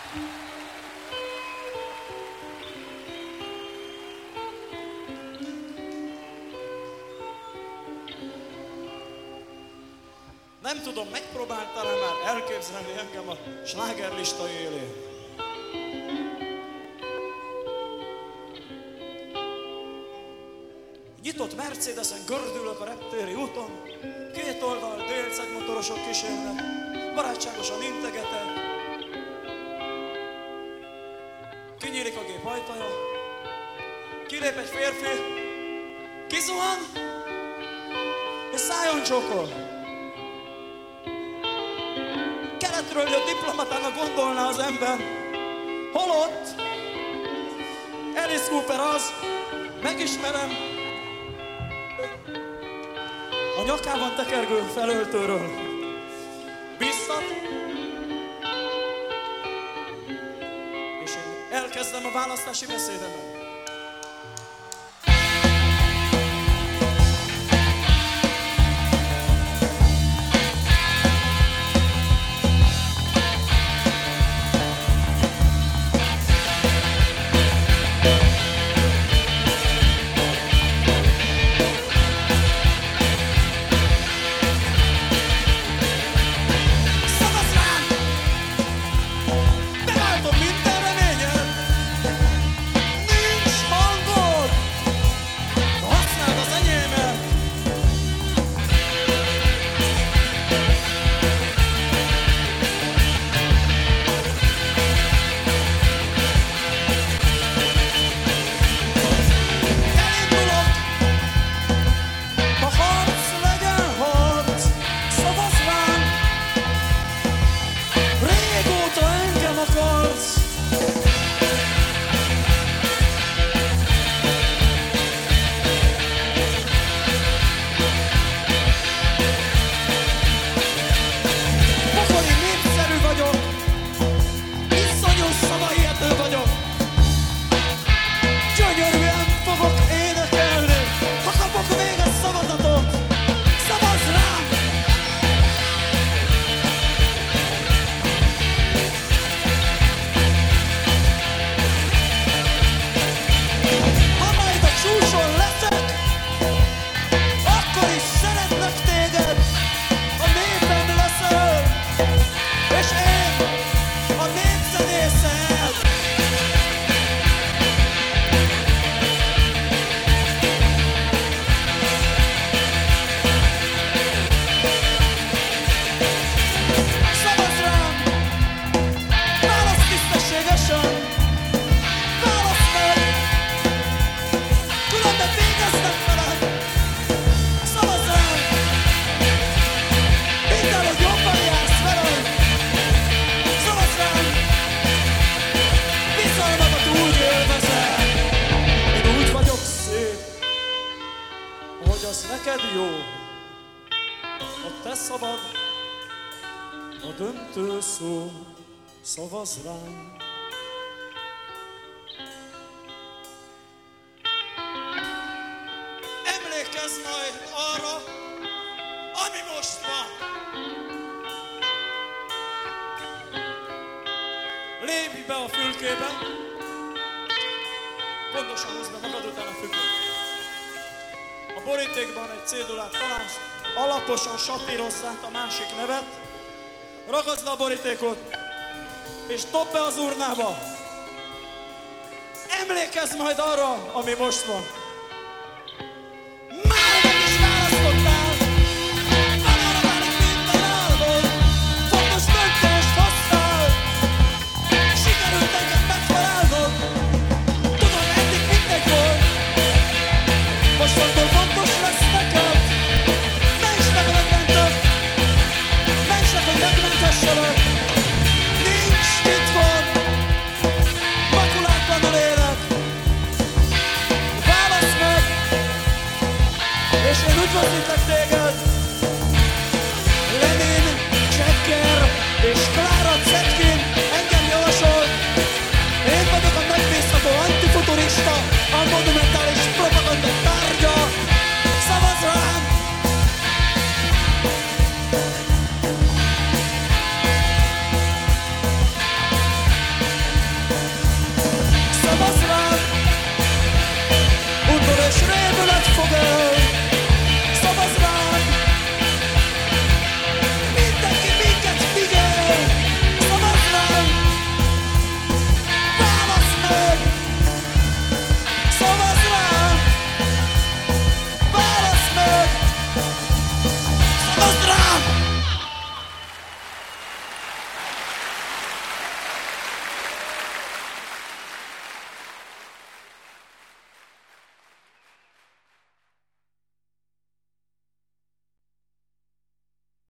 Nem tudom, megpróbáltál-e már elképzelni engem a slágerlista élén? Nyitott Mercedesen gördülök a reptéri úton, két oldal délceg motorosok kísérnek, barátságosan integetek. Kinyílik a gép ajtaja, kilép egy férfi, kizuhan, és szájon csókol. Keletről jött diplomatának gondolná az ember, holott Alice Cooper az, megismerem, a nyakában tekergő felöltőről biztat, és én elkezdem a választási beszédemet. Neked jó, a te szavad, a döntő szó, szavazz rám. Emlékezz majd arra, ami most van. Lépj be a fülkébe, gondosan húzd be magad után a függönyt. A borítékban egy cédulát találsz, alaposan satírozz át a másik nevet, ragadsz le a borítékot, és dobd be az urnába. Emlékezz majd arra, ami most van. Már meg is választottál, arra válik minden álmod, fontos döntést hoztál, sikerült engem megtalálnod, tudom, eddig mindegy volt, mostantól fontos lesz neked, ne is megmentek, mentsek, hogy megmentesselek, nincs titkod, makulátlanul élek, válasz meg, és én üdvözlítek